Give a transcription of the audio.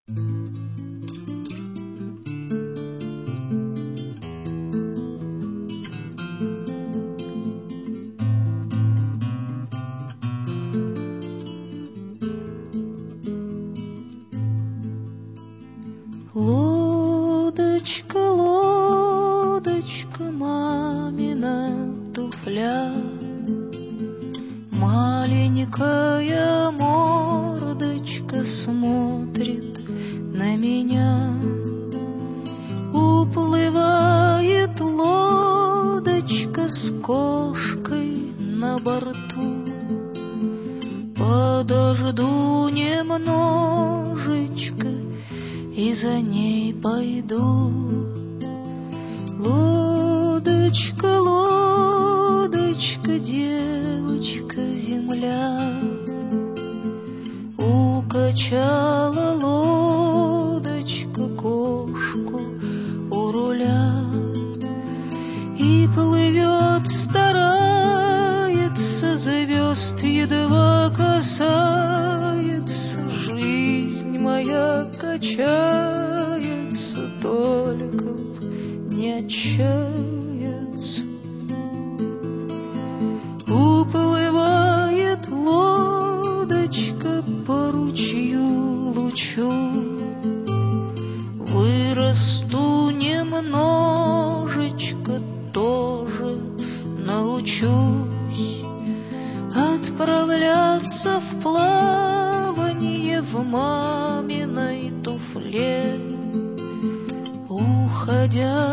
Лодочка, лодочка, мамина туфля, маленькая мордочка смотрит на меня. Уплывает лодочка с кошкой на борту. Подожду немножечко и за ней пойду. Лодочка, лодочка, девочка, земля, укачала лодочка кошку у руля. И плывет, старается, звезд едва касается. Жизнь моя качается, только не отчаяться. Уплывает лодочка по ручью лучу. Вырасту немножечко, тоже научусь отправляться в плавание в маминой туфле. Уходя